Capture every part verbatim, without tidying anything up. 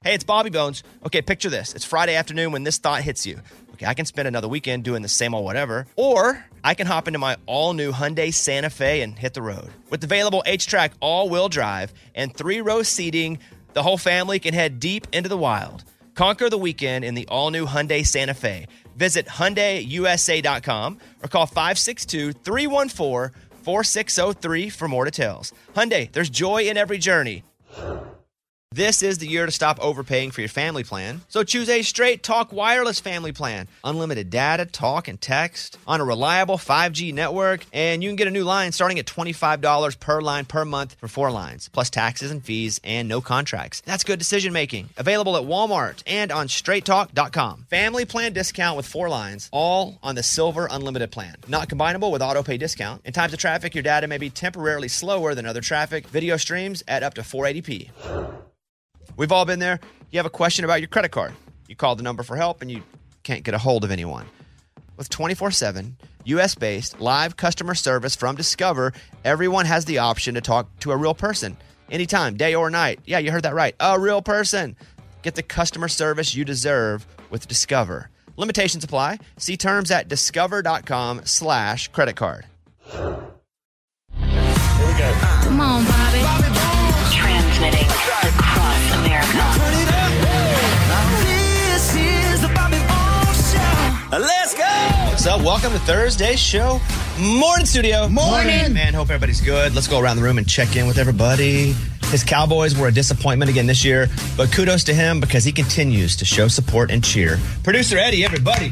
Hey, it's Bobby Bones. Okay, picture this. It's Friday afternoon when this thought hits you. Okay, I can spend another weekend doing the same old whatever, or I can hop into my all-new Hyundai Santa Fe and hit the road. With available H-Track all-wheel drive and three-row seating, the whole family can head deep into the wild. Conquer the weekend in the all-new Hyundai Santa Fe. Visit Hyundai U S A dot com or call five six two, three one four, four six zero three for more details. Hyundai, there's joy in every journey. This is the year to stop overpaying for your family plan. So choose a Straight Talk Wireless family plan. Unlimited data, talk, and text on a reliable five G network. And you can get a new line starting at twenty-five dollars per line per month for four lines, plus taxes and fees and no contracts. That's good decision making. Available at Walmart and on straight talk dot com. Family plan discount with four lines, all on the Silver Unlimited plan. Not combinable with auto pay discount. In times of traffic, your data may be temporarily slower than other traffic. Video streams at up to four eighty p. We've all been there. You have a question about your credit card. You call the number for help and you can't get a hold of anyone. With twenty-four seven, U S-based live customer service from Discover, everyone has the option to talk to a real person. Anytime, day or night. Yeah, you heard that right. A real person. Get the customer service you deserve with Discover. Limitations apply. See terms at discover.com slash credit card. Here we go. Come on, Bobby. Bobby Bones. Transmitting across America. Turn it up. This is the Bobby Bones Show. Let's go. What's up? Welcome to Thursday's show. Morning, studio. Morning. Man, hope everybody's good. Let's go around the room and check in with everybody. His Cowboys were a disappointment again this year, but kudos to him because he continues to show support and cheer. Producer Eddie, everybody.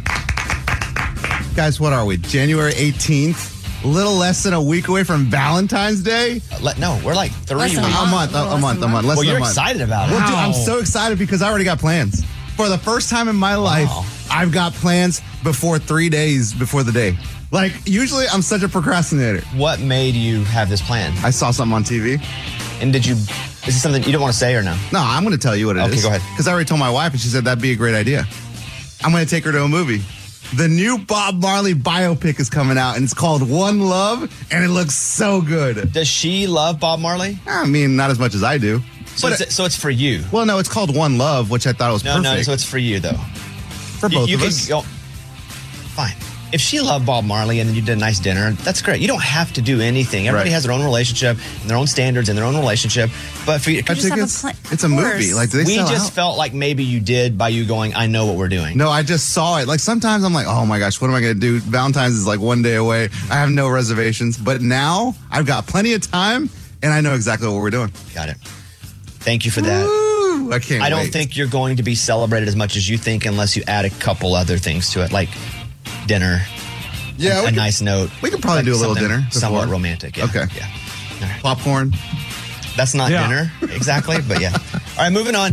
Guys, what are we? January eighteenth? A little less than a week away from Valentine's Day? Uh, let, no, we're like three Less weeks. than A month, a, a month, a month. Less Well, than you're a month. excited about it. Well, dude, I'm so excited because I already got plans. For the first time in my life, Wow. I've got plans before three days before the day. Like, usually I'm such a procrastinator. What made you have this plan? I saw something on T V. And did you, is this something you don't want to say or no? No, I'm going to tell you what it is. Okay, go ahead. Because I already told my wife, and she said that'd be a great idea. I'm going to take her to a movie. The new Bob Marley biopic is coming out, and it's called One Love, and it looks so good. Does she love Bob Marley? I mean, not as much as I do. So, But it's, so it's for you. Well, no, it's called One Love, which I thought was No, perfect no, so it's for you, though. for both you, you of could us. go- fine. If she loved Bob Marley and you did a nice dinner, that's great. You don't have to do anything. Everybody Right. has their own relationship and their own standards and their own relationship. But for you, I just think have a it's, pla- it's a of movie. course. Like, do they we sell just out? felt like maybe you did by you going, I know what we're doing. No, I just saw it. Like, sometimes I'm like, oh my gosh, what am I going to do? Valentine's is like one day away. I have no reservations. But now I've got plenty of time, and I know exactly what we're doing. Got it. Thank you for that. Woo! I can't I don't wait. think you're going to be celebrated as much as you think unless you add a couple other things to it, like dinner, yeah, a, we a could- nice note. we could probably like do a little something dinner Somewhat before. romantic. Yeah. Okay. Yeah. All right. popcorn. That's not Yeah. dinner, exactly, but yeah. All right, moving on.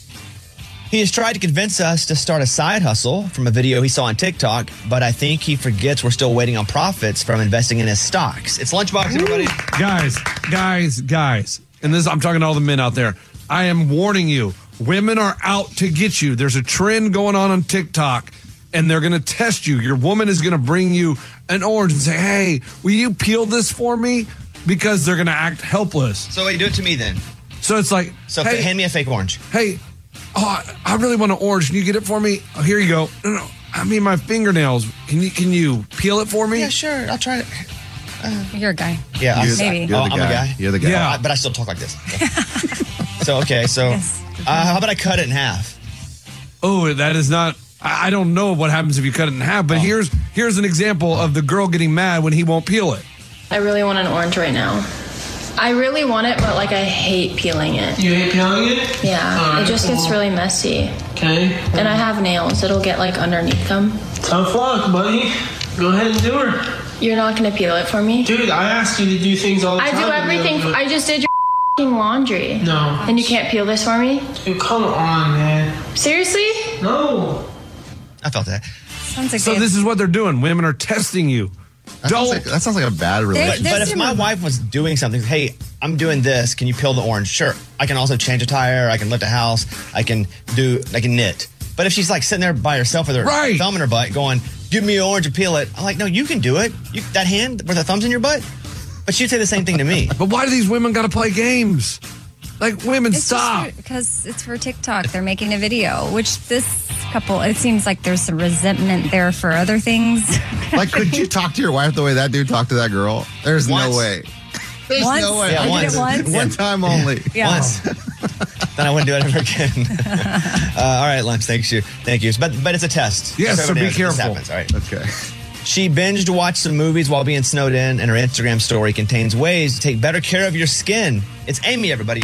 He has tried to convince us to start a side hustle from a video he saw on TikTok, but I think he forgets we're still waiting on profits from investing in his stocks. It's Lunchbox, everybody. Guys, guys, guys. And this, I'm talking to all the men out there. I am warning you. Women are out to get you. There's a trend going on on TikTok, and they're going to test you. Your woman is going to bring you an orange and say, hey, will you peel this for me? Because they're going to act helpless. So wait, do it to me then. So it's like, So hey, hand me a fake orange. hey, oh, I, I really want an orange. Can you get it for me? Oh, here you go. No, no, I mean my fingernails. Can you can you peel it for me? Yeah, sure. I'll try it. You're a guy. Yeah, I'm, You're, Maybe. you're Oh, the I'm a guy. guy? You're the guy. Yeah. Uh, but I still talk like this. So, okay, so Yes. uh, how about I cut it in half? Oh, that is not. I I don't know what happens if you cut it in half, but here's here's an example of the girl getting mad when he won't peel it. I really want an orange right now. I really want it, but like I hate peeling it. You hate peeling it? Yeah, Alright, it just gets well, really messy. Okay. And I have nails, it'll get like underneath them. Tough luck, buddy. Go ahead and do her. You're not gonna peel it for me? Dude, I asked you to do things all the I time. do and you everything. don't do it. I just did your f***ing laundry. No. And you can't peel this for me? Dude, come on, man. Seriously? No. I felt that. Sounds like So they- this is what they're doing. Women are testing you. That sounds, Don't. like, that sounds like a bad relationship. But That's if your my mom. wife was doing something, hey, I'm doing this, can you peel the orange? Sure. I can also change a tire, I can lift a house, I can do, I can knit. But if she's like sitting there by herself with her Right. thumb in her butt going, give me an orange and peel it, I'm like, no, you can do it. You, that hand where the thumb's in your butt? But she'd say the same thing to me. But why do these women got to play games? Like, women, It's stop. just because it's for TikTok. They're making a video, which this couple, it seems like there's some resentment there for other things. Like, could you talk to your wife the way that dude talked to that girl? There's Once. no way. There's Once? no way. Yeah, I once. did it once. One time only. Yeah. Once. Then I wouldn't do it ever again. uh, all right, Lance, thank you. Thank you. But but it's a test. Yes, Just so be everybody knows this careful. happens, all right. Okay. She binged watched some movies while being snowed in, and her Instagram story contains ways to take better care of your skin. It's Amy, everybody.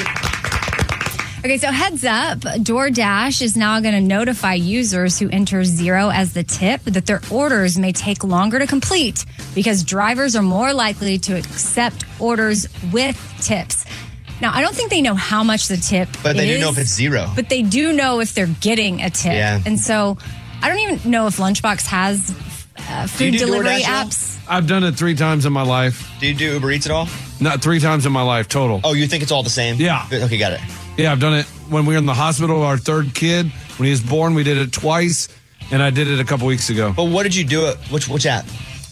Okay, so heads up, DoorDash is now going to notify users who enter zero as the tip that their orders may take longer to complete because drivers are more likely to accept orders with tips. Now, I don't think they know how much the tip But they is, do know if it's zero. But they do know if they're getting a tip. Yeah. And so I don't even know if Lunchbox has uh, Do you food do delivery DoorDash at all? apps. I've done it three times in my life. Do you do Uber Eats at all? Not three times in my life total. Oh, you think it's all the same? Yeah. Okay, got it. Yeah, I've done it when we were in the hospital. Our third kid, when he was born, we did it twice, and I did it a couple weeks ago. But what did you do it? Which which app?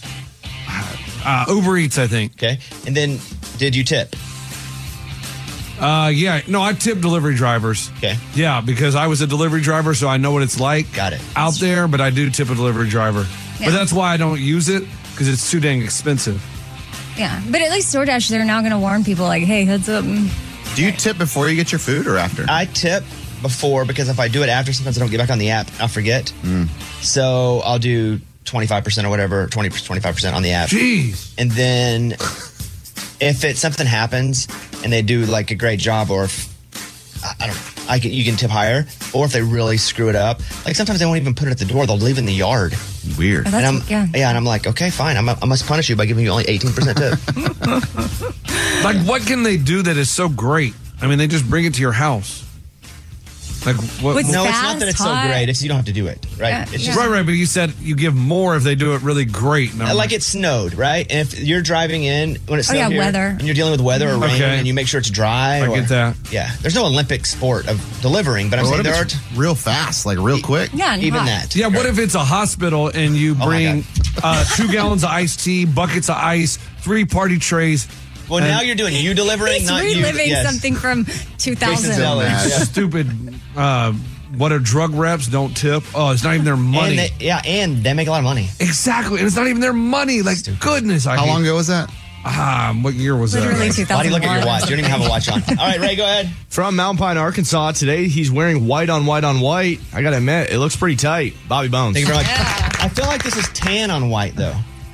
Uh, Uber Eats, I think. Okay. And then did you tip? Uh, yeah, no, I tip delivery drivers. Okay. Yeah, because I was a delivery driver, so I know what it's like. Got it. Out there, but I do tip a delivery driver. Yeah. But that's why I don't use it, because it's too dang expensive. Yeah, but at least DoorDash, they're now going to warn people like, hey, heads up. Do you tip before you get your food or after? I tip before because if I do it after, sometimes I don't get back on the app. I'll forget. So I'll do twenty-five percent or whatever, twenty, twenty-five percent on the app. Jeez. And then if it something happens and they do like a great job, or if, I, I don't, I can, you can tip higher, or if they really screw it up, like sometimes they won't even put it at the door; they'll leave it in the yard. Weird. Oh, And I'm, that's, yeah. yeah, and I'm like, okay, fine, I'm, I must punish you by giving you only eighteen percent tip. Like, what can they do that is so great? I mean, they just bring it to your house. Like, what? What's No, it's fast, not that it's hot. so great; it's you don't have to do it, right? Yeah, it's yeah. just Right, right, but you said you give more if they do it really great. And I'm like it snowed, right? And if you're driving in when it's Oh, snowed yeah, here, weather. and you're dealing with weather or rain, Okay. and you make sure it's dry. I or- get that. Yeah, there's no Olympic sport of delivering, but I'm Well, saying what there if are it's real fast, like real quick? Yeah, and even hot. that. Yeah, what if it's a hospital and you Oh, my bring uh, two gallons of iced tea, buckets of ice, three party trays? Well, and now you're doing you delivering, He's not you. reliving yes. something from two thousand. Zeller. Yeah. stupid. Uh, what are drug reps? Don't tip. Oh, it's not even their money. And they, yeah, and they make a lot of money. Exactly, and it's not even their money. Like goodness, I How hate- long ago was that? Ah, what year was Literally that? two Why do thousand you look at your one. watch? You don't even have a watch on. All right, Ray, go ahead. From Mountain Pine, Arkansas. Today he's wearing white on white on white. I gotta admit, it looks pretty tight. Bobby Bones. Thank you very much. I feel like this is tan on white though,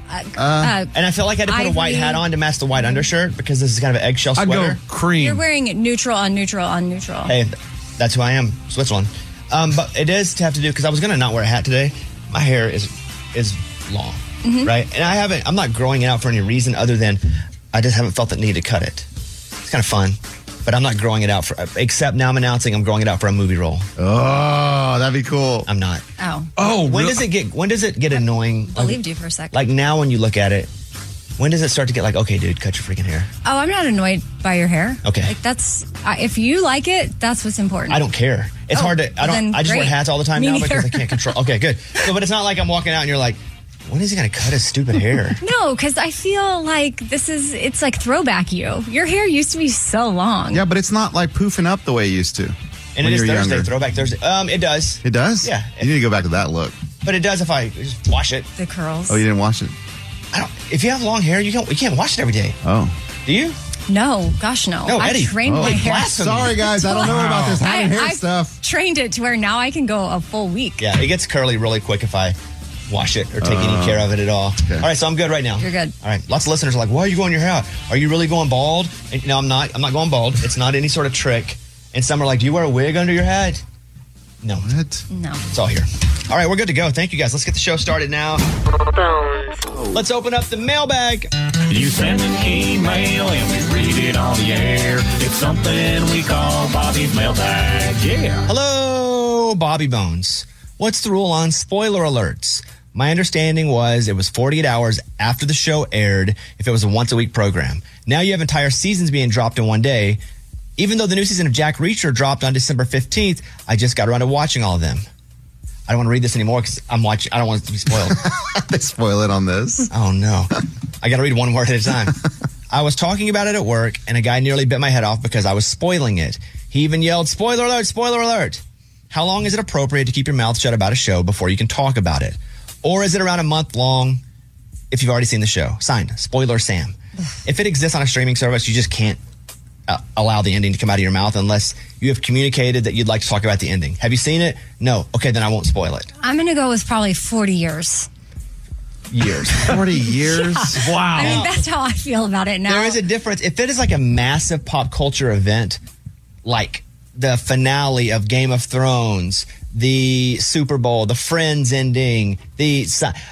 Uh, and I feel like I had to put a white Ivory. hat on to match the white undershirt because this is kind of an eggshell I'd sweater. go cream. you're wearing neutral on neutral on neutral. Hey, that's who I am, Switzerland. Um, but it does have to do because I was going to not wear a hat today. My hair is is long, Mm-hmm. right? And I haven't. I'm not growing it out for any reason other than I just haven't felt the need to cut it. It's kind of fun, but I'm not growing it out for. Except now I'm announcing I'm growing it out for a movie role. Oh, that'd be cool. I'm not. Oh, oh, When really? does it get? When does it get annoying? believed you for a second. Like now, when you look at it, when does it start to get like, okay, dude, cut your freaking hair? Oh, I'm not annoyed by your hair. Okay. Like that's I if you like it, that's what's important. I don't care. It's Oh, hard to. I don't. then I just wear great. hats all the time Me now because I neither. can't control. Okay, good. So, but it's not like I'm walking out and you're like, when is he going to cut his stupid hair? No, because I feel like this is it's like throwback you. Your hair used to be so long. Yeah, but it's not like poofing up the way it used to. And when it is you were Thursday, younger. Throwback Thursday. Um, it does. It does? Yeah. You need to go back to that look. But it does if I just wash it. The curls. Oh, you didn't wash it? I don't. If you have long hair, you don't. You can't wash it every day. Oh. Do you? No, gosh no. No, I Eddie. trained Oh. my hair. Blasphemy. Sorry, guys. I don't know about this having hair I've stuff. trained it to where now I can go a full week. Yeah, it gets curly really quick if I wash it or take any care of it at all. okay. All right, so I'm good right now. You're good. All right, lots of listeners are like, "Why are you going your hair out? Are you really going bald?" And, no, I'm not. I'm not going bald. It's not any sort of trick. And some are like, "Do you wear a wig under your head?" No, What? No. it's all here. All right, we're good to go. Thank you guys. Let's get the show started now. Bones. Let's open up the mailbag. You send an email and we read it on the air. It's something we call Bobby's mailbag. Yeah. Hello, Bobby Bones. What's the rule on spoiler alerts? My understanding was it was forty-eight hours after the show aired if it was a once-a-week program. Now you have entire seasons being dropped in one day. Even though the new season of Jack Reacher dropped on December fifteenth, I just got around to watching all of them. I don't want to read this anymore because I'm watching. I don't want it to be spoiled. They spoil it on this. Oh, no. I got to read one word at a time. I was talking about it at work, and a guy nearly bit my head off because I was spoiling it. He even yelled, spoiler alert, spoiler alert. How long is it appropriate to keep your mouth shut about a show before you can talk about it? Or is it around a month long if you've already seen the show? Signed, Spoiler Sam. If it exists on a streaming service, you just can't uh, allow the ending to come out of your mouth unless you have communicated that you'd like to talk about the ending. Have you seen it? No. Okay, then I won't spoil it. I'm going to go with probably forty years. Years. forty years? Yeah. Wow. I mean, that's how I feel about it now. There is a difference. If it is like a massive pop culture event, like the finale of Game of Thrones, the Super Bowl, the Friends ending, the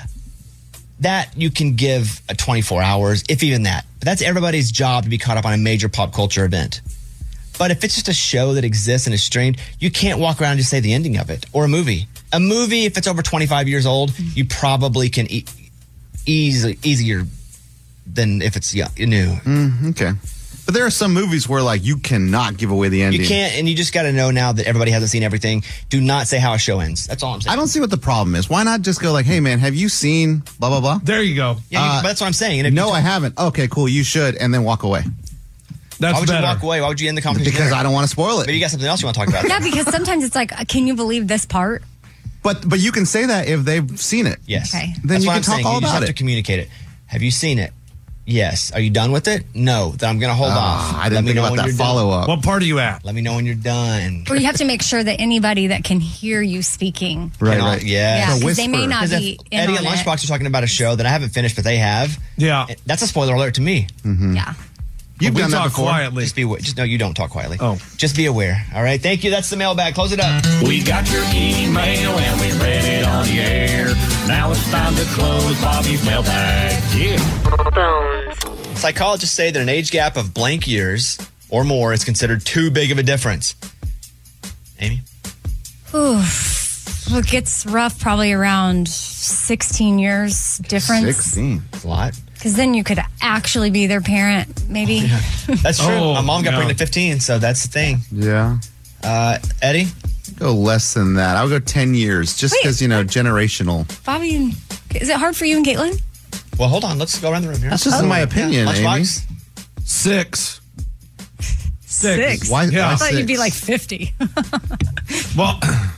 that you can give a twenty-four hours, if even that. But that's everybody's job to be caught up on a major pop culture event. But if it's just a show that exists and is streamed, you can't walk around and just say the ending of it. Or a movie. A movie, if it's over twenty-five years old, you probably can e- easily easier than if it's young, new. Mm, okay. But there are some movies where, like, you cannot give away the ending. You can't, and you just got to know now that everybody hasn't seen everything. Do not say how a show ends. That's all I'm saying. I don't see what the problem is. Why not just go like, hey, man, have you seen blah, blah, blah? There you go. Yeah, you, Uh, but that's what I'm saying. And if No, you I haven't. Okay, cool. You should. And then walk away. That's Why would better. you walk away? Why would you end the conversation? Because there? I don't want to spoil it. Maybe you got something else you want to talk about. Yeah, because sometimes it's like, can you believe this part? But but you can say that if they've seen it. Yes. Okay. Then That's you what can I'm talk saying. all You just about have it. to communicate it. Have you seen it? Yes. Are you done with it? No. Then I'm going to hold Ah, off. I didn't Let me think know about when that you're done. follow-up. What part are you at? Let me know when you're done. Or you have to make sure that anybody that can hear you speaking. Right, Cannot- right. Yeah. Yeah, a because they may whisper. not 'Cause be if in Eddie on and it. Lunchbox are talking about a show that I haven't finished, but they have. Yeah. That's a spoiler alert to me. Yeah. You've we done that talk before. quietly. Just be aware. Just no, you don't talk quietly. Oh. Just be aware. All right. Thank you. That's the mailbag. Close it up. We got your email and we read it on the air. Now it's time to close Bobby's mailbag. Yeah. Bones. Psychologists say that an age gap of blank years or more is considered too big of a difference. Amy? Oof. Well, it gets rough probably around sixteen years difference. sixteen. It's a lot. Because then you could actually be their parent, maybe. That's true. Oh, My mom got no. pregnant at fifteen, so that's the thing. Yeah. Uh, Eddie? Go less than that. I would go ten years just Wait. because, you know, generational. Bobby, and, is it hard for you and Caitlin? Well, hold on. Let's go around the room here. That's just in my opinion, Amy. Lunchbox? Six. Six. Six. Why, Yeah. why I thought six? you'd be like fifty. Well,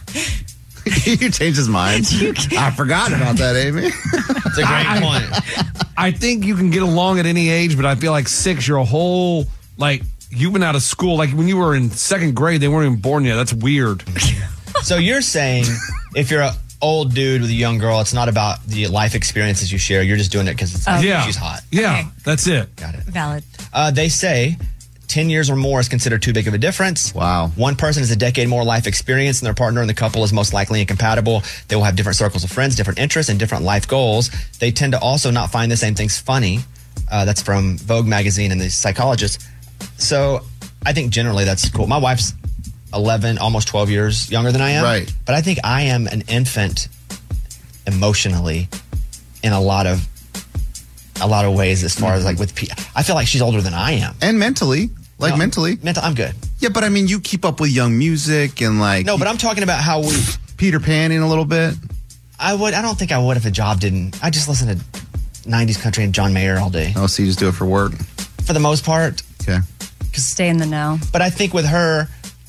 You changed his mind. I forgot about that, Amy. It's a great point. I think you can get along at any age, but I feel like six, you're a whole, like, you've been out of school. Like, when you were in second grade, they weren't even born yet. That's weird. So you're saying if you're an old dude with a young girl, it's not about the life experiences you share. You're just doing it because it's Yeah. she's hot. Yeah, Okay. that's it. Got it. Valid. Uh, they say ten years or more is considered too big of a difference. Wow. One person has a decade more life experience than their partner, and the couple is most likely incompatible. They will have different circles of friends, different interests, and different life goals. They tend to also not find the same things funny. Uh, that's from Vogue magazine and the psychologist. So I think generally that's cool. My wife's eleven, almost twelve years younger than I am. Right. But I think I am an infant emotionally in a lot of a lot of ways as far as like with pe- I feel like she's older than I am. And mentally. Like No, mentally. Mental, I'm good. Yeah, but I mean, you keep up with young music and like. No, but I'm talking about how we. Peter Panning a little bit. I would. I don't think I would if a job didn't. I just listen to nineties country and John Mayer all day Oh, so you just do it for work. for the most part. Okay. Stay in the know. But I think with her,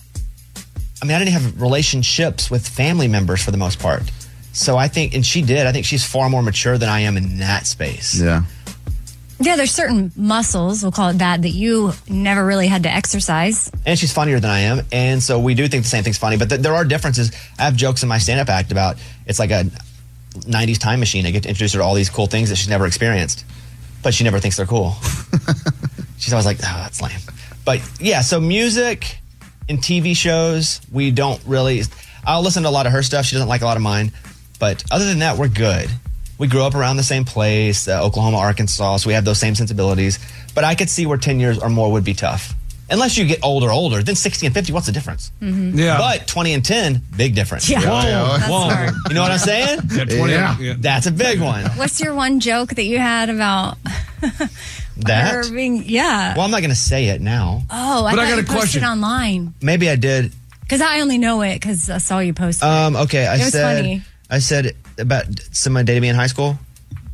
I mean, I didn't have relationships with family members for the most part. So I think, and she did. I think she's far more mature than I am in that space. Yeah. Yeah, there's certain muscles, we'll call it that, that you never really had to exercise. And she's funnier than I am. And so we do think the same thing's funny. But th- there are differences. I have jokes in my stand-up act about it's like a nineties time machine. I get to introduce her to all these cool things that she's never experienced. But she never thinks they're cool. She's always like, oh, that's lame. But yeah, so music and T V shows, we don't really... I'll listen to a lot of her stuff. She doesn't like a lot of mine. But other than that, we're good. We grew up around the same place, uh, Oklahoma, Arkansas, so we have those same sensibilities. But I could see where ten years or more would be tough. Unless you get older, older. Then sixty and fifty, what's the difference? Yeah. But twenty and ten, big difference. Yeah, Whoa, that's whoa. hard. You know what I'm saying? Yeah, twenty. Yeah. Yeah. That's a big one. What's your one joke that you had about That? her being, yeah. Well, I'm not going to say it now. Oh, I But I thought got you a posted question. online. Maybe I did. Because I only know it because I saw you post it. Um, okay, I It was said funny. I said about someone dated me in high school.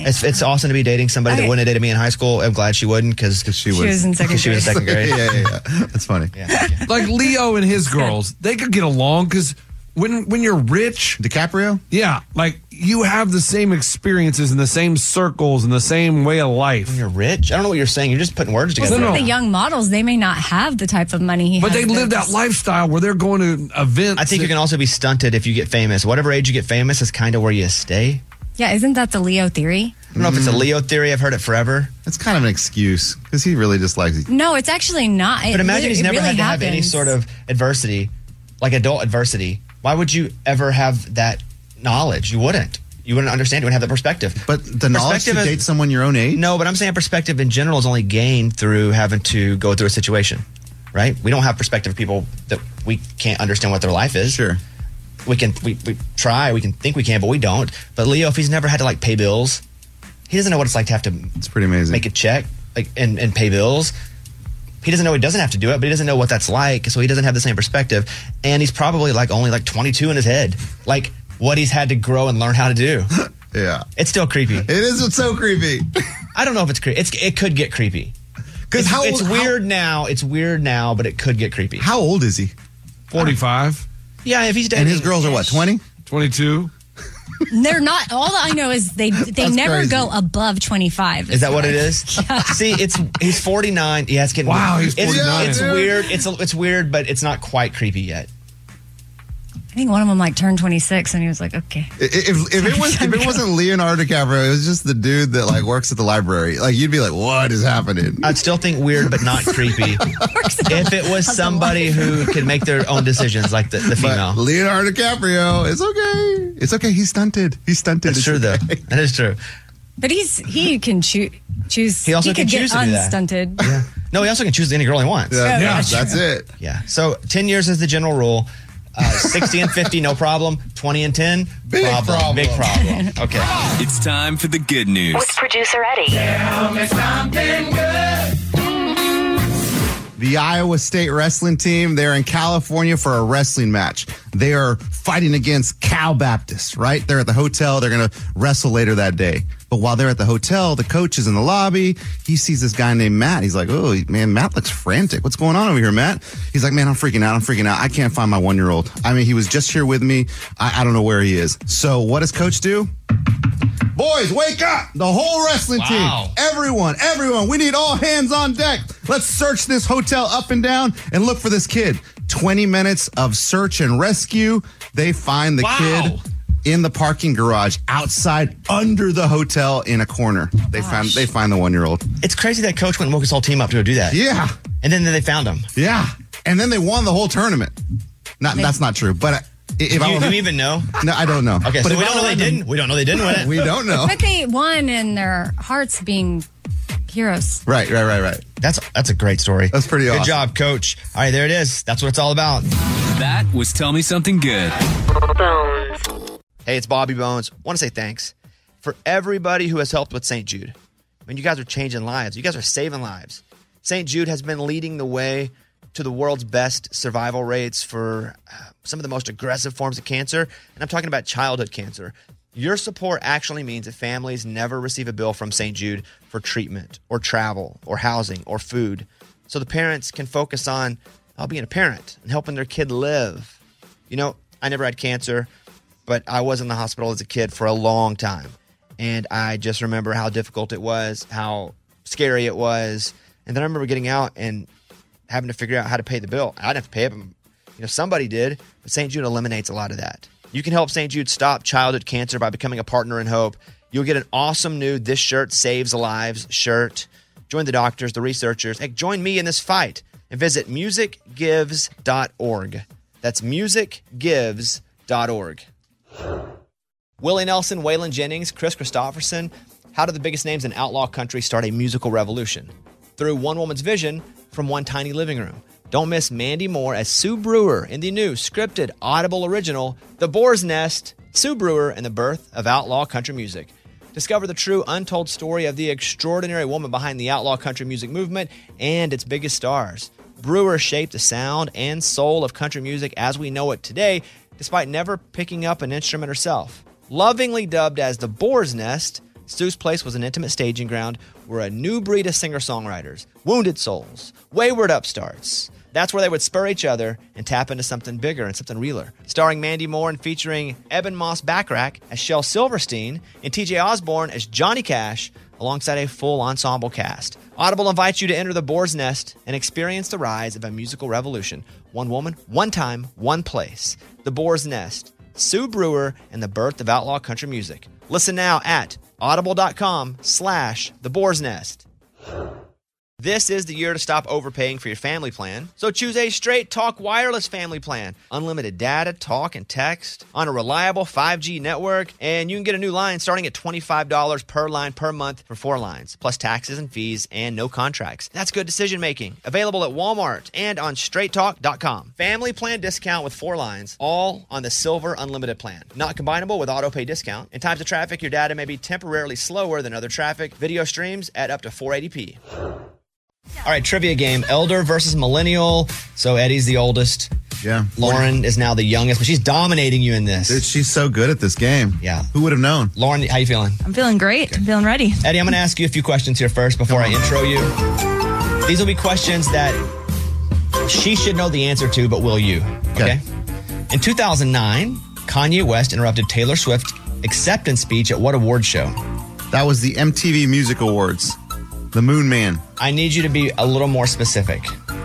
It's, it's awesome to be dating somebody Okay. that wouldn't have dated me in high school. I'm glad she wouldn't because she She was in second she was in grade. second grade. yeah, yeah, yeah. That's funny. Yeah. Like Leo and his girls, they could get along because when when you're rich, DiCaprio? yeah, like you have the same experiences and the same circles and the same way of life. You're rich. I don't know what you're saying. You're just putting words together. Some No, of no. the young models, they may not have the type of money he But has. they live that lifestyle where they're going to events. I think you can also be stunted if you get famous. Whatever age you get famous is kind of where you stay. Yeah, isn't that the Leo theory? I don't know if it's a Leo theory. I've heard it forever. It's kind of an excuse because he really just likes it. No, it's actually not. It But imagine really- he's it never really had to have any happens. sort of adversity, like adult adversity. Why would you ever have that knowledge? You wouldn't. You wouldn't understand. You wouldn't have the perspective. But the knowledge to Perspective is- date someone your own age? No, but I'm saying perspective in general is only gained through having to go through a situation, right? We don't have perspective of people that we can't understand what their life is. Sure. We can, we, we try, we can think we can, but we don't. But Leo, if he's never had to like pay bills, he doesn't know what it's like to have to It's pretty amazing. make a check like and, and pay bills. He doesn't know he doesn't have to do it, but he doesn't know what that's like, so he doesn't have the same perspective. And he's probably like only like twenty-two in his head, like what he's had to grow and learn how to do. Yeah. It's still creepy. It is. It's so creepy. I don't know if it's creepy. It's it could get creepy. Because It's, how it's old- weird now. It's weird now, but it could get creepy. How, how old is he? forty-five, Yeah, if he's dating, And his girls are what, twenty? twenty-two. They're not. All I know is they they That's never crazy. go above twenty-five. Is that what it is? See, it's he's forty-nine. Yeah, it's getting Wow, he's it's, forty-nine. It's Yeah, dude. weird. It's it's weird, but it's not quite creepy yet. I think one of them like turned twenty-six, and he was like, "Okay." I- If, if it was if it wasn't Leonardo DiCaprio, it was just the dude that like works at the library. Like you'd be like, what is happening? I'd still think weird, but not creepy. If it was somebody who could make their own decisions, like the, the female. But Leonardo DiCaprio, it's okay. It's okay. He's stunted. He's stunted. That's It's true, though. okay. That is true. But he's he can choo- choose. He also could can choose get to do that. unstunted. Yeah. No, he also can choose any girl he wants. Yeah, Yeah, that's that's it. Yeah. So ten years is the general rule. Uh, sixty and fifty, no problem. twenty and ten, Big problem. problem. Big problem. Okay. It's time for the good news. With producer Eddie. The Iowa State wrestling team, they're in California for a wrestling match. They are fighting against Cal Baptist, right? They're at the hotel. They're going to wrestle later that day. But while they're at the hotel, the coach is in the lobby. He sees this guy named Matt. He's like, oh, man, Matt looks frantic. What's going on over here, Matt? He's like, man, I'm freaking out. I'm freaking out. I can't find my one-year-old. I mean, he was just here with me. I, I don't know where he is. So what does coach do? Boys, wake up! The whole wrestling Wow. team. Everyone, everyone, we need all hands on deck. Let's search this hotel up and down and look for this kid. twenty minutes of search and rescue. They find the Wow. kid in the parking garage outside under the hotel in a corner. They found they find the one-year-old. It's crazy that coach went and woke his whole team up to go do that. Yeah. And then they found him. Yeah. And then they won the whole tournament. Not that's not true, but I- if Do I you, were- do you even know? No, I don't know. Okay, but so if we I don't know were they them- didn't. We don't know they didn't win it. We don't know. But they won in their hearts being heroes. Right, right, right, right. That's that's a great story. That's pretty Good awesome. job, coach. All right, there it is. That's what it's all about. That was Tell Me Something Good. Bones. Hey, it's Bobby Bones. Want to say thanks for everybody who has helped with Saint Jude. I mean, you guys are changing lives. You guys are saving lives. Saint Jude has been leading the way to the world's best survival rates for uh, some of the most aggressive forms of cancer, and I'm talking about childhood cancer. Your support actually means that families never receive a bill from Saint Jude for treatment or travel or housing or food, so the parents can focus on uh, being a parent and helping their kid live. You know, I never had cancer, but I was in the hospital as a kid for a long time, and I just remember how difficult it was, how scary it was, and then I remember getting out and having to figure out how to pay the bill. I didn't have to pay it, but you know, somebody did. But Saint Jude eliminates a lot of that. You can help Saint Jude stop childhood cancer by becoming a partner in hope. You'll get an awesome new This Shirt Saves Lives shirt. Join the doctors, the researchers. Heck, join me in this fight and visit music gives dot org. That's music gives dot org. Willie Nelson, Waylon Jennings, Chris Christopherson. How did the biggest names in outlaw country start a musical revolution? Through one woman's vision from one tiny living room. Don't miss Mandy Moore as Sue Brewer in the new scripted Audible original, The Boar's Nest, Sue Brewer and the Birth of Outlaw Country Music. Discover the true untold story of the extraordinary woman behind the outlaw country music movement and its biggest stars. Brewer shaped the sound and soul of country music as we know it today, despite never picking up an instrument herself. Lovingly dubbed as The Boar's Nest, Stu's Place was an intimate staging ground where a new breed of singer-songwriters, wounded souls, wayward upstarts, that's where they would spur each other and tap into something bigger and something realer. Starring Mandy Moore and featuring Eben Moss Backrack as Shel Silverstein and T J Osborne as Johnny Cash, alongside a full ensemble cast. Audible invites you to enter the Boar's Nest and experience the rise of a musical revolution. One woman, one time, one place. The Boar's Nest, Sue Brewer, and the birth of outlaw country music. Listen now at audible.com slash the Boar's Nest. This is the year to stop overpaying for your family plan. So choose a Straight Talk Wireless family plan. Unlimited data, talk, and text on a reliable five G network. And you can get a new line starting at twenty-five dollars per line per month for four lines, plus taxes and fees and no contracts. That's good decision making. Available at Walmart and on straight talk dot com. Family plan discount with four lines, all on the Silver Unlimited plan. Not combinable with auto pay discount. In times of traffic, your data may be temporarily slower than other traffic. Video streams at up to four eighty p. All right, trivia game. Elder versus millennial. So Eddie's the oldest. Yeah. Lauren is now the youngest, but she's dominating you in this. Dude, she's so good at this game. Yeah. Who would have known? Lauren, how you feeling? I'm feeling great. I'm feeling ready. Eddie, I'm going to ask you a few questions here first before I intro you. These will be questions that she should know the answer to, but will you? Okay. In two thousand nine, Kanye West interrupted Taylor Swift's acceptance speech at what award show? That was the M T V Music Awards. The Moon Man. I need you to be a little more specific.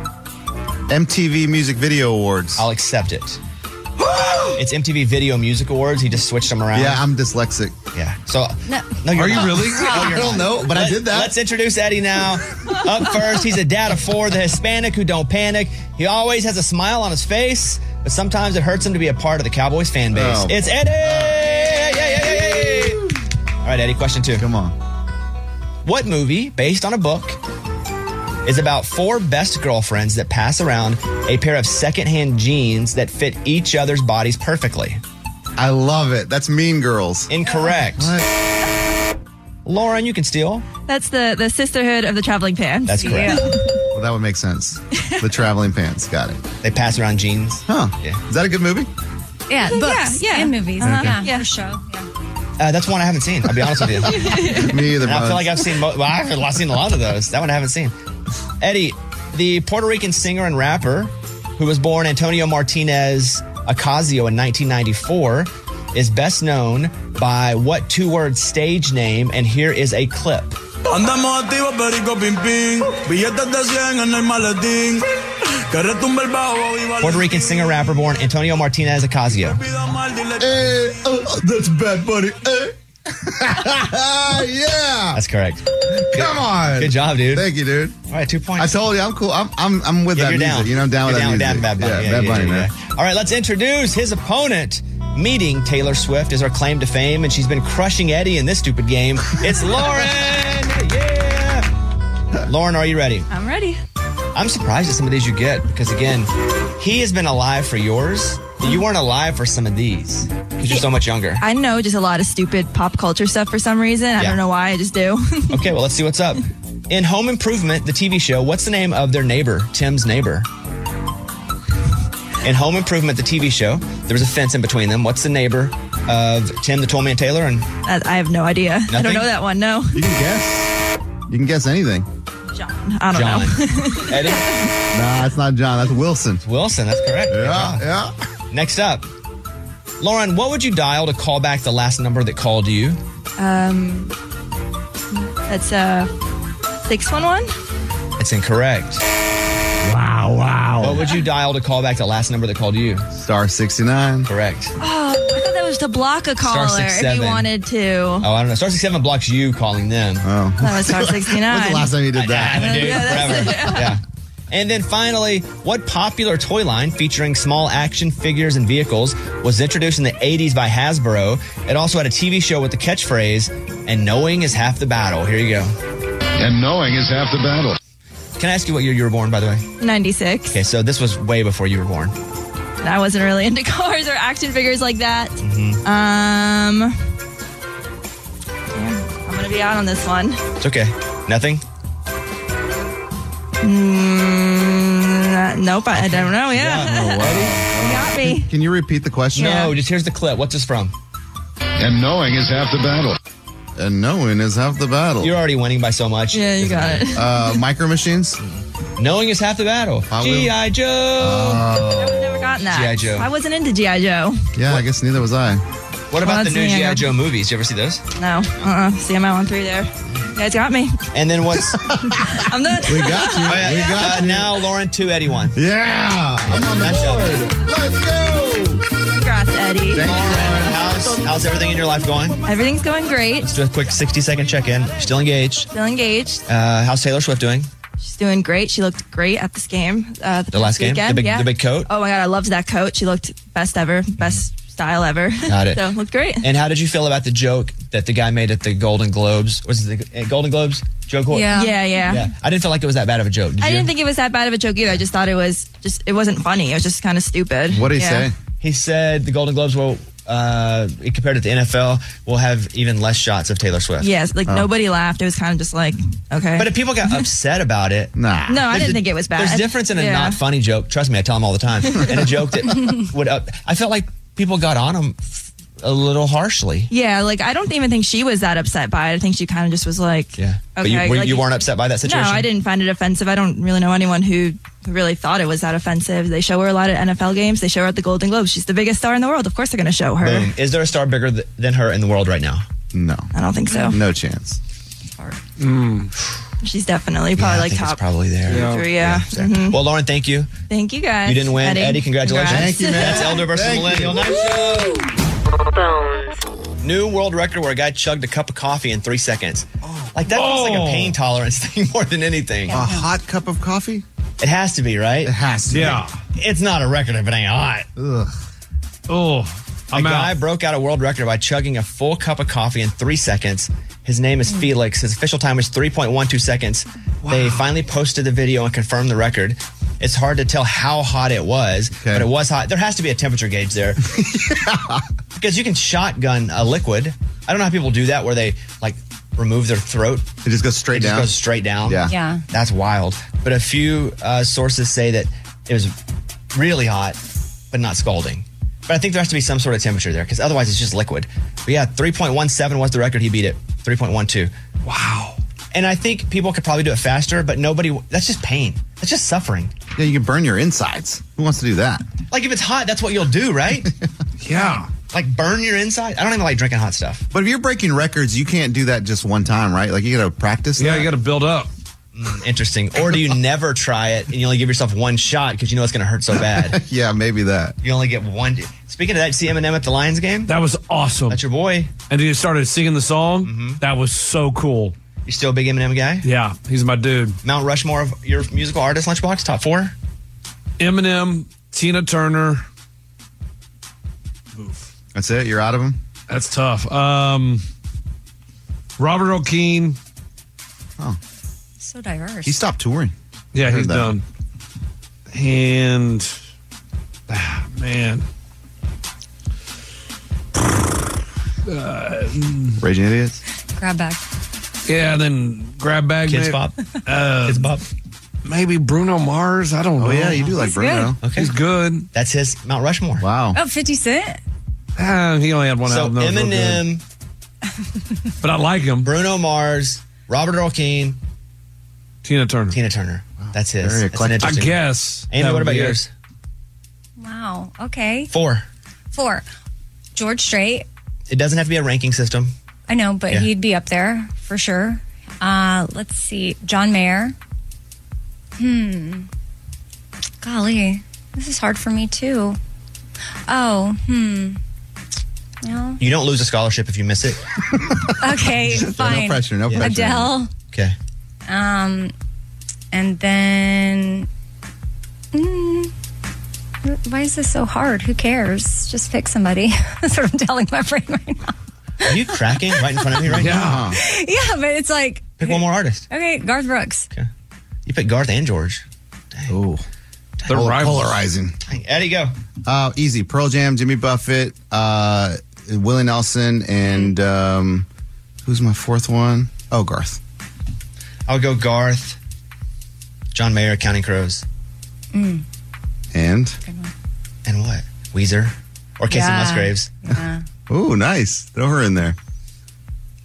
M T V Music Video Awards. I'll accept it. It's M T V Video Music Awards. He just switched them around. Yeah, I'm dyslexic. Yeah. So, No. no you're Are you not. really? No, you're I don't not. know, but I did that. Let's introduce Eddie now. Up first, he's a dad of four, the Hispanic who don't panic. He always has a smile on his face, but sometimes it hurts him to be a part of the Cowboys fan base. Oh. It's Eddie! Yay, yay, yay, yay. All right, Eddie, question two. Come on. What movie, based on a book, is about four best girlfriends that pass around a pair of secondhand jeans that fit each other's bodies perfectly? I love it. That's Mean Girls. Incorrect. What? Lauren, you can steal. That's the, the Sisterhood of the Traveling Pants. That's correct. Well, that would make sense. The Traveling Pants. Got it. They pass around jeans. Huh. Yeah. Is that a good movie? Yeah, books yeah. and movies. Uh-huh. Yeah, Yeah. for show. Yeah. Uh, that's one I haven't seen. I'll be honest with you. Me either. And I Bones. feel like I've seen. Mo- well, I've seen a lot of those. That one I haven't seen. Eddie, the Puerto Rican singer and rapper who was born Antonio Martinez Ocasio in nineteen ninety-four is best known by what two-word stage name? And here is a clip. Andamos activos, perico, pim, pim. Billetes de cien en el maletín. Que retumbe el bajo, viva Puerto Rican singer rapper born Antonio Martinez Ocasio. Eh, oh, that's Bad Bunny. Eh. Yeah. That's correct. Come on. Good job, dude. Thank you, dude. All right, two points. I told you, I'm cool. I'm I'm, I'm with Yeah, that you're music. down. You know, I'm down You're with down, that down music. Bad Bunny. Yeah, Yeah, Bad yeah, Bunny, yeah, man. yeah. All right, let's introduce his opponent. Meeting Taylor Swift is her claim to fame, and she's been crushing Eddie in this stupid game. It's Lauren. Yeah. Lauren, are you ready? I'm ready. I'm surprised at some of these you get because, again, he has been alive for yours. You weren't alive for some of these because you're so much younger. I know just a lot of stupid pop culture stuff for some reason. I Yeah. don't know why. I just do. Okay, well, let's see what's up. In Home Improvement, the T V show, what's the name of their neighbor, Tim's neighbor? In Home Improvement, the T V show, there was a fence in between them. What's the neighbor of Tim the Toolman Taylor? And I, I have no idea. I Nothing? don't know that one. No. You can guess. You can guess anything. John. I don't John. know. Eddie? Nah, it's not John. That's Wilson. Wilson, that's correct. Good Yeah, job. yeah. Next up, Lauren, what would you dial to call back the last number that called you? Um, that's uh, six one one. It's incorrect. Wow, wow. What would you dial to call back the last number that called you? Star sixty-nine. Correct. Oh, I thought that was to block a caller six if seven. you wanted to. Oh, I don't know. Star sixty-seven blocks you calling them. Oh. That was star sixty-nine. When's the last time you did that? Yeah, dude, Yeah, that's forever. it. Yeah. And then finally, what popular toy line featuring small action figures and vehicles was introduced in the eighties by Hasbro? It also had a T V show with the catchphrase, "And knowing is half the battle." Here you go. And knowing is half the battle. Can I ask you what year you were born, by the way? ninety-six. Okay, so this was way before you were born. And I wasn't really into cars or action figures like that. Mm-hmm. Um, yeah, I'm going to be out on this one. It's okay. Nothing? Mm, nope, I, I don't know. Yeah. You got me. Can you repeat the question? No, just here's the clip. What's this from? And knowing is half the battle. And knowing is half the battle. You're already winning by so much. Yeah, you got it. Uh, micro Machines? Knowing is half the battle. G I. Joe. I would never gotten that. G I. Joe. I wasn't into G I. Joe. Yeah, I guess neither was I. What about Well, the that's new the G I. end. Joe movies? You ever see those? No. Uh-uh. See, I'm out on three there. You guys got me. And then what's... I'm done. We got you. Oh, yeah, We yeah. got Uh, you. now Lauren two, Eddie one. Yeah. I'm on the board. Let's go. Congrats, Eddie. Thank you. How's, how's everything in your life going? Everything's going great. Let's do a quick sixty second check in. Still engaged. Still engaged. Uh, how's Taylor Swift doing? She's doing great. She looked great at this game. Uh, the The last game? weekend. The big- yeah. the big coat? Oh my God, I loved that coat. She looked best ever. Best style ever. Got it. So looked great. And how did you feel about the joke that the guy made at the Golden Globes? Was it the uh, Golden Globes joke? Yeah. Yeah, yeah. Yeah. I didn't feel like it was that bad of a joke. Did I you? didn't think it was that bad of a joke either. I just thought it was just, it wasn't funny. It was just kind of stupid. What did he Yeah. say? He said the Golden Globes will, uh, compared to the N F L, will have even less shots of Taylor Swift. Yes, like Oh. nobody laughed. It was kind of just like, okay. But if people got upset about it, Nah. no, I There's didn't a- think it was bad. There's a difference in a Yeah. not funny joke. Trust me, I tell them all the time. And a joke that would up. I felt like people got on him a little harshly. Yeah, like I don't even think she was that upset by it. I think she kind of just was like, Yeah. But you, Okay, were, like- you weren't upset by that situation? no, I didn't find it offensive. I don't really know anyone who who really thought it was that offensive. They show her a lot at N F L games. They show her at the Golden Globes. She's the biggest star in the world. Of course they're going to show her. Boom. Is there a star bigger th- than her in the world right now? No. I don't think so. No chance. She's definitely probably Yeah, I like think it's top probably there. two, three, yeah. So- Mhm. Well, Lauren, thank you. Thank you guys. You didn't win. Eddie, congratulations. Congrats. Thank you, man. That's Elder versus Thank Millennial. you. Nice show. Bones. New world record where a guy chugged a cup of coffee in three seconds. Like that feels like a Oh. pain tolerance thing more than anything. A hot cup of coffee? It has to be, right? It has to. Yeah. It's not a record if it ain't hot. Ugh. Oh, A I'm guy out. broke out a world record by chugging a full cup of coffee in three seconds. His name is Felix. His official time was three point one two seconds. They finally posted the video and confirmed the record. It's hard to tell how hot it was, Okay. but it was hot. There has to be a temperature gauge there. Because you can shotgun a liquid. I don't know how people do that where they like remove their throat. It just goes straight It just down. goes straight down. Yeah. Yeah. That's wild. But a few uh, sources say that it was really hot, but not scalding. But I think there has to be some sort of temperature there because otherwise it's just liquid. But yeah, three point one seven was the record. He beat it. three point one two. Wow. And I think people could probably do it faster, but nobody, that's just pain. That's just suffering. Yeah, you can burn your insides. Who wants to do that? Like if it's hot, that's what you'll do, right? Yeah. Like burn your inside. I don't even like drinking hot stuff. But if you're breaking records, you can't do that just one time, right? Like you got to practice. Yeah, that? you got to build up. Mm, interesting. Or do you never try it and you only give yourself one shot because you know it's going to hurt so bad? Yeah, maybe that. You only get one. Speaking of that, see Eminem at the Lions game? That was awesome. That's your boy. And he started singing the song. That was so cool. You still a big Eminem guy? Yeah, he's my dude. Mount Rushmore of your musical artist, Lunchbox, top four? Eminem, Tina Turner. That's it. You're out of them. That's tough. Um, Robert O'Keefe. So diverse. He stopped touring. Yeah, I heard he's that. done. And ah, man, uh, Raging Idiots. Grab back. yeah. Then grab bag. Kids maybe- Pop? Uh, Kids Pop? maybe Bruno Mars. I don't know. Oh yeah, you do like He's Bruno. Okay. He's good. That's his Mount Rushmore. Wow. Oh, fifty Cent? Ah, he only had one So album. that was real good. Eminem, But I like him. Bruno Mars, Robert Earl Keen, Tina Turner. Tina Turner. That's his. Very That's an eclectic. I interesting- guess. Amy, that what would about be it. yours? Wow. Okay. Four. Four. George Strait. It doesn't have to be a ranking system. I know, but Yeah. he'd be up there for sure. Uh, let's see. John Mayer. Hmm. Golly. This is hard for me, too. Oh, hmm. No. You don't lose a scholarship if you miss it. Okay, fine. No pressure. No pressure. Adele. Okay. Um, and then. Mm, why is this so hard? Who cares? Just pick somebody. That's what I'm telling my brain right now. Are you cracking right in front of me right now? Yeah. Yeah, but it's like. Pick one more artist. Okay, Garth Brooks. Okay. You pick Garth and George. Oh, They're rivals. polarizing. Eddie, go. Uh, easy. Pearl Jam, Jimmy Buffett, uh, Willie Nelson, and um, who's my fourth one? Oh, Garth. I'll go Garth, John Mayer, Counting Crows. Mm. And? And what? Weezer? Or Casey Yeah. Musgraves? Yeah. Oh, nice. Throw her in there.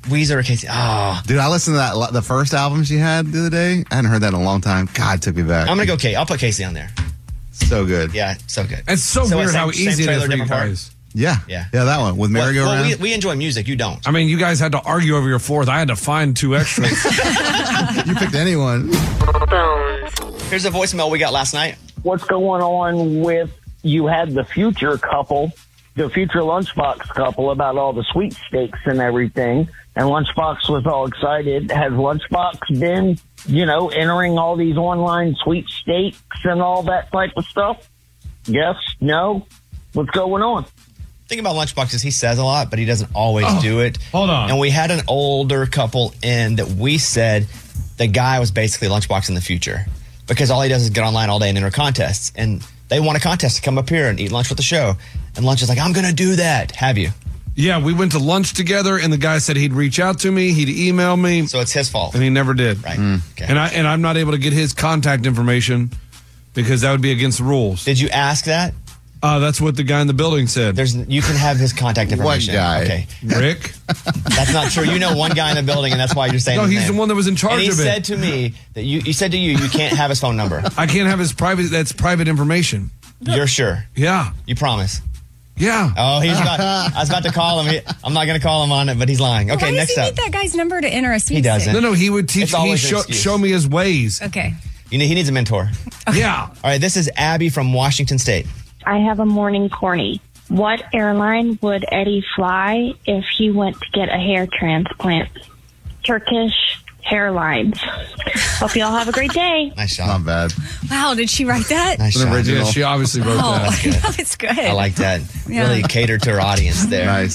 Weezer or Casey. Oh. Dude, I listened to that the first album she had the other day. I hadn't heard that in a long time. God, it took me back. I'm going to go Casey. I'll put Casey on there. So good. Yeah, so good. It's so, So weird same- how same easy it trailer, is for you different part? guys. Yeah. Yeah. Yeah, that one with Well, merry-go-round. well, we, we enjoy music. You don't. I mean, you guys had to argue over your fourth. I had to find two extras. You picked anyone. Here's a voicemail we got last night. What's going on with you had the future couple, the future Lunchbox couple about all the sweepstakes and everything, and Lunchbox was all excited. Has Lunchbox been, you know, entering all these online sweepstakes and all that type of stuff? Yes? No? What's going on? Thing about Lunchbox is he says a lot, but he doesn't always Oh, do it. hold on. And we had an older couple in that we said the guy was basically Lunchbox in the future because all he does is get online all day and enter contests. And they won a contest to come up here and eat lunch with the show. And Lunch is like, I'm going to do that. Have you? Yeah, we went to lunch together, and the guy said he'd reach out to me, he'd email me. So it's his fault. And he never did. Right. Okay. And, I, and I'm not able to get his contact information because that would be against the rules. Did you ask that? Uh, that's what the guy in the building said. There's, you can have his contact information. What guy? Okay. Rick? That's not true. You know one guy in the building, and that's why you're saying No, his he's name. the one that was in charge and he of it. said to me that you, he said to you, you can't have his phone number. I can't have his private, that's private information. You're sure? Yeah. You promise? Yeah. Oh, he's about, I was about to call him. He, I'm not going to call him on it, but he's lying. Okay, Why next does he up. need that guy's number to enter a sweepstakes? doesn't. No, no, he would teach, It's he always an show, excuse. show me his ways. Okay. You know, he needs a mentor. Yeah. All right, this is Abby from Washington State. I have a morning corny. What airline would Eddie fly if he went to get a hair transplant? Turkish Airlines. Hope you all have a great day. Nice shot. Not bad. Wow, did she write that? Nice An shot. original. Yeah, she obviously wrote Oh, that. no, it's good. I like that. Yeah. Really catered to her audience there. Nice.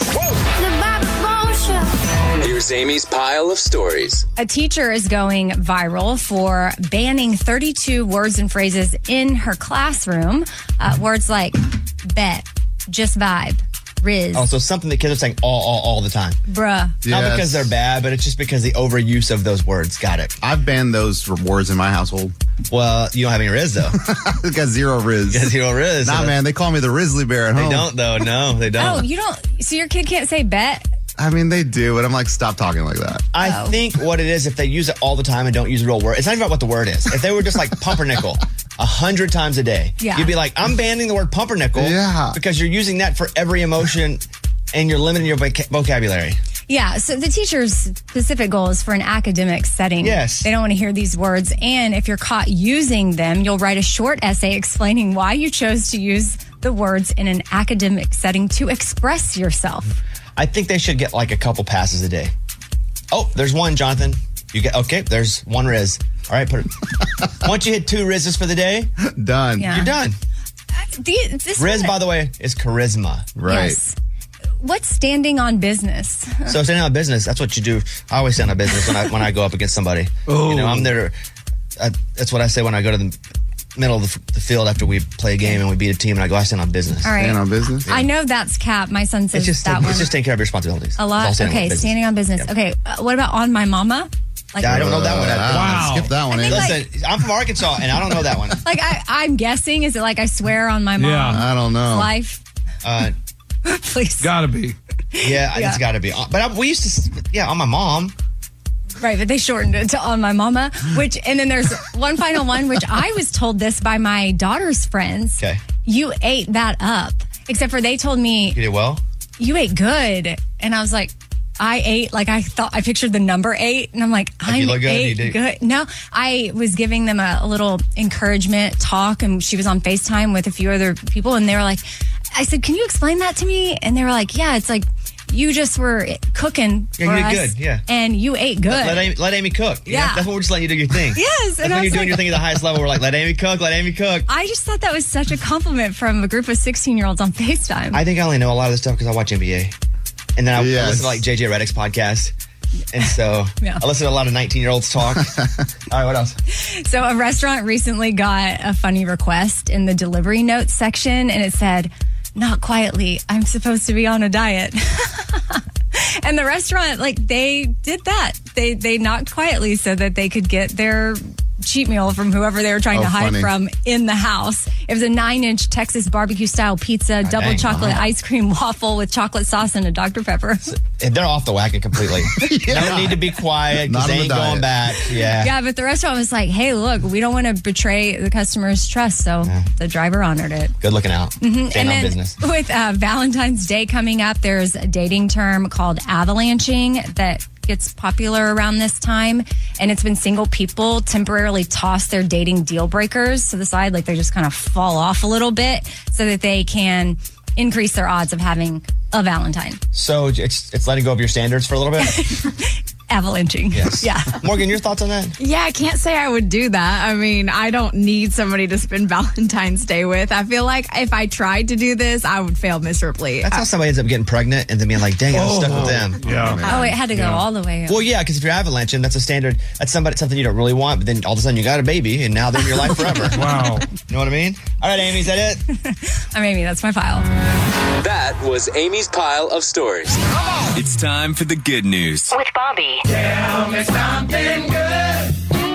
Here's Amy's pile of stories. A teacher is going viral for banning thirty-two words and phrases in her classroom. Uh, words like bet, just vibe, riz, Also, something that kids are saying all, all, all the time. bruh. Not Yes. because they're bad, but it's just because the overuse of those words. Got it. I've banned those words in my household. Well, you don't have any Riz, though. It's got zero Riz. You got zero Riz. Nah, so man, they call me the Risley Bear at They home. don't, though. No, they don't. Oh, you don't. So your kid can't say bet? I mean, they do, but I'm like, stop talking like that. I Oh. think what it is, if they use it all the time and don't use the real word, it's not even about what the word is. If they were just like pumpernickel a hundred times a day, Yeah. you'd be like, I'm banning the word pumpernickel Yeah. because you're using that for every emotion and you're limiting your voc- vocabulary. Yeah, so the teacher's specific goal is for an academic setting. Yes. They don't want to hear these words. And if you're caught using them, you'll write a short essay explaining why you chose to use the words in an academic setting to express yourself. I think they should get like a couple passes a day. Oh, there's one, Jonathan. You get okay. There's one Riz. All right, put it. Once you hit two Rizzes for the day, Done. Yeah. you're done. The, this Riz, one- by the way, is charisma. Right. Yes. What's standing on business? So standing on business, that's what you do. I always stand on business when I when I go up against somebody. Oh. You know, I'm there. Uh, that's what I say when I go to the middle of the, the field after we play a game and we beat a team, and I go, I stand on business. All right. Stand on business. I know that's Cap. My son says It's just that it's one just taking care of your responsibilities. a It's all lot. standing on Okay, business. standing on business. Yep. Okay, uh, what about on my mama? Like, Yeah, I don't know that one. Uh, Wow. Skip that one. I eh? think, Listen, I'm from Arkansas, and I don't know that one. like I, I'm guessing. Is it like I swear on my mom's Yeah. I don't know. life? Uh, Please. Gotta be. yeah, Yeah. it's got to be. But I, we used to, s- yeah, on my mom. Right, but they shortened it to on my mama, which, and then there's one final one, which I was told this by my daughter's friends. Okay. You ate that up, except for they told me You did well. you ate good. And I was like, I ate, like I thought, I pictured the number eight. And I'm like, I you look good, ate you did- good. No, I was giving them a, a little encouragement talk, and she was on FaceTime with a few other people. And they were like, I said, can you explain that to me? And they were like, yeah, it's like, you just were cooking Yeah, for you did us, good, yeah. and you ate good. Let Amy, let Amy cook. You know, Yeah. that's when we're just letting you do your thing. Yes, That's and I when you're was doing like- your thing at the highest level. We're like, let Amy cook, let Amy cook. I just thought that was such a compliment from a group of sixteen-year-olds on FaceTime. I think I only know a lot of this stuff because I watch N B A. And then I, I Yes. listen to like J J Redick's podcast. And so Yeah. I listen to a lot of nineteen-year-olds talk. All right, what else? So a restaurant recently got a funny request in the delivery notes section, and it said, "Not quietly, I'm supposed to be on a diet." And the restaurant, like, they did that. They they knocked quietly so that they could get their cheat meal from whoever they were trying Oh, to hide funny. from in the house. It was a nine-inch Texas barbecue-style pizza, double dang. chocolate Uh-huh. ice cream waffle with chocolate sauce and a Doctor Pepper. They're off the wagon completely. Yeah. They don't need to be quiet because Not they on the ain't going diet. back. Yeah. Yeah, but the restaurant was like, hey, look, we don't want to betray the customer's trust. So the driver honored it. Good looking out. Mhm. Staying And on then business. with uh, Valentine's Day coming up, there's a dating term called avalanching that gets popular around this time. And it's when single people temporarily toss their dating deal breakers to the side, like they just kind of fall off a little bit so that they can increase their odds of having a Valentine. So it's it's letting go of your standards for a little bit? Avalanching. Yes. Yeah. Morgan, your thoughts on that? Yeah, I can't say I would do that. I mean, I don't need somebody to spend Valentine's Day with. I feel like if I tried to do this, I would fail miserably. That's how somebody ends up getting pregnant and then being like, dang, I'm stuck with them. Yeah. Oh, it had to go all the way up. Well, yeah, because if you're avalanching, that's a standard. That's somebody something you don't really want, but then all of a sudden you got a baby, and now they're in your life forever. Wow. You know what I mean? All right, Amy, is that it? I mean, that's my file. That was Amy's pile of stories. It's time for the good news. With Bobby. Tell me something good.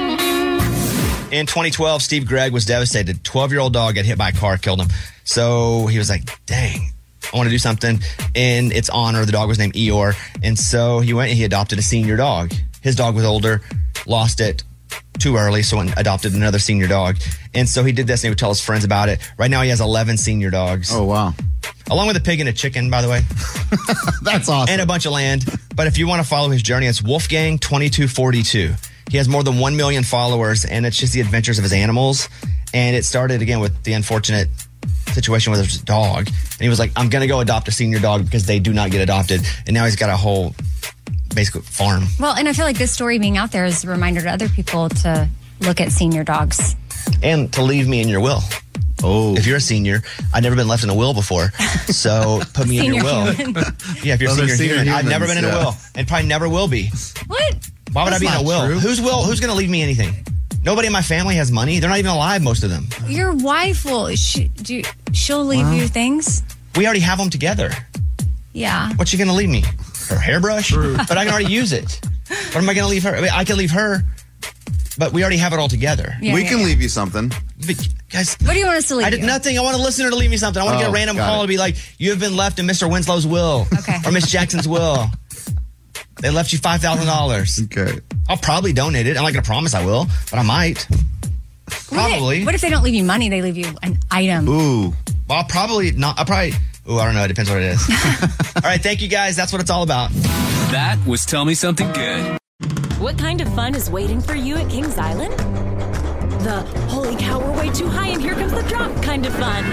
In twenty twelve, Steve Gregg was devastated. twelve-year-old dog got hit by a car, killed him. So he was like, dang, I want to do something in its honor. The dog was named Eeyore. And so he went and he adopted a senior dog. His dog was older, lost it too early, so went and adopted another senior dog. And so he did this and he would tell his friends about it. Right now he has eleven senior dogs. Oh, wow. Along with a pig and a chicken, by the way. That's awesome. And a bunch of land. But if you want to follow his journey, it's Wolfgang twenty-two forty-two. He has more than one million followers, and it's just the adventures of his animals. And it started, again, with the unfortunate situation with his dog. And he was like, I'm going to go adopt a senior dog because they do not get adopted. And now he's got a whole, basically, farm. Well, and I feel like this story being out there is a reminder to other people to look at senior dogs. And to leave me in your will. Oh. If you're a senior, I've never been left in a will before. So put me in your Senior will. human. Yeah, if you're Oh, a they're senior, senior human. I've never been in humans, a yeah. will. And probably never will be. What? Why would That's I be in a not will? true. Who's will? Who's going to leave me anything? Nobody in my family has money. They're not even alive, most of them. Your wife will, she, do, she'll leave Wow. you things? We already have them together. Yeah. What's she going to leave me? Her hairbrush? But I can already use it. What am I going to leave her? I mean, I can leave her, but we already have it all together. Yeah, we yeah, can yeah. leave you something. But, guys, What do you want us to leave I did you? nothing. I want a listener to leave me something. I want to get Oh, a random got call it. and be like, you have been left in Mister Winslow's will. Okay. Or Miss Jackson's will. They left you five thousand dollars. Okay. I'll probably donate it. I'm not going to promise I will, but I might. What if- Probably. What if they don't leave you money? They leave you an item. Ooh. Well, I'll probably not. I'll probably. Ooh, I don't know. It depends what it is. All right. Thank you, guys. That's what it's all about. That was Tell Me Something Good. What kind of fun is waiting for you at Kings Island? The holy cow, we're way too high and here comes the drop kind of fun.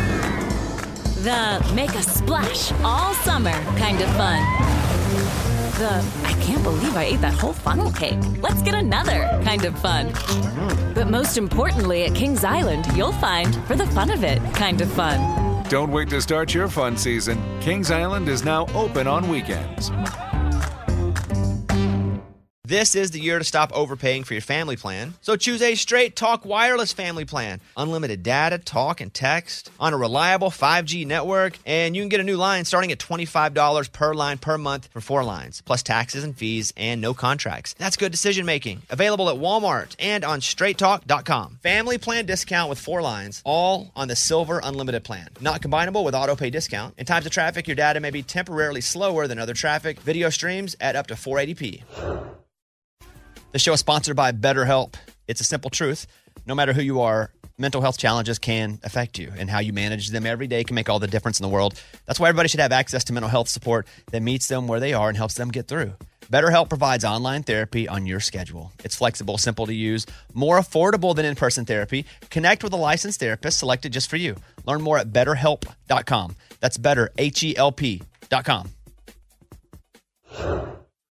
The make a splash all summer kind of fun. The I can't believe I ate that whole funnel cake. Let's get another kind of fun. But most importantly, at Kings Island, you'll find for the fun of it kind of fun. Don't wait to start your fun season. Kings Island is now open on weekends. This is the year to stop overpaying for your family plan. So choose a Straight Talk Wireless family plan. Unlimited data, talk, and text on a reliable five G network. And you can get a new line starting at twenty-five dollars per line per month for four lines, plus taxes and fees and no contracts. That's good decision making. Available at Walmart and on straight talk dot com. Family plan discount with four lines, all on the Silver Unlimited plan. Not combinable with auto pay discount. In times of traffic, your data may be temporarily slower than other traffic. Video streams at up to four eighty p. The show is sponsored by BetterHelp. It's a simple truth. No matter who you are, mental health challenges can affect you, and how you manage them every day can make all the difference in the world. That's why everybody should have access to mental health support that meets them where they are and helps them get through. BetterHelp provides online therapy on your schedule. It's flexible, simple to use, more affordable than in-person therapy. Connect with a licensed therapist selected just for you. Learn more at better help dot com. That's better, H E L P dot com.